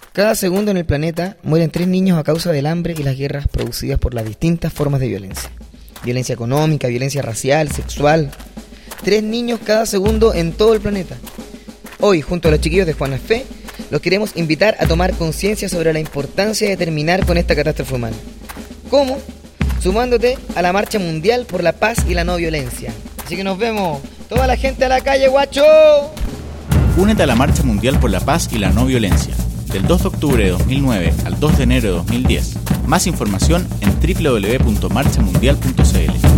Cada segundo en el planeta mueren 3 niños a causa del hambre y las guerras producidas por las distintas formas de violencia. Violencia económica, violencia racial, sexual. 3 niños cada segundo en todo el planeta. Hoy, junto a los chiquillos de Juana Fe, los queremos invitar a tomar conciencia sobre la importancia de terminar con esta catástrofe humana. ¿Cómo? Sumándote a la Marcha Mundial por la Paz y la No Violencia. Así que nos vemos. Toda la gente a la calle, guacho. Únete a la Marcha Mundial por la Paz y la No Violencia, del 2 de octubre de 2009 al 2 de enero de 2010. Más información en www.marchamundial.cl.